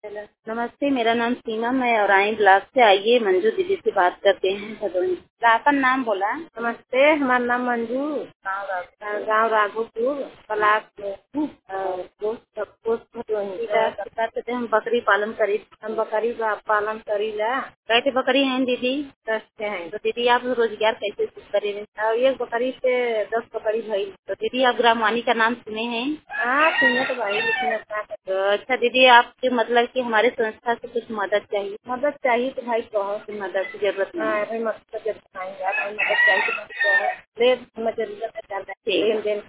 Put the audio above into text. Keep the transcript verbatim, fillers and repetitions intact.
नमस्ते, मेरा नाम सीमा, मैं औराई ब्लॉक से आइए मंजू दीदी से बात करते हैं भदोही। आपका नाम बोला। नमस्ते, हमारा नाम मंजू, गाँव Raghopur, block post post Bhadohi. बात करते हैं, हम बकरी पालन करी। हम बकरी का पालन करीला। कैसे बकरी हैं दीदी? दस के हैं। तो दीदी आप रोजगार कैसे करी रहे? और एक बकरी से दस बकरी भई। तो दीदी आप ग्रामवाणी का नाम सुने हैं? हाँ सुने तो भाई, लेकिन अपना तो अच्छा दीदी, आपके मतलब कि हमारे संस्था से कुछ मदद चाहिए। मदद चाहिए तो भाई बहुत मदद की जरूरत हाँ नहीं। भाई, मदद जरूरत नहीं यार, भाई मदद चाहिए तो भाई बहुत ले, हमें जरूरत है, लेन देन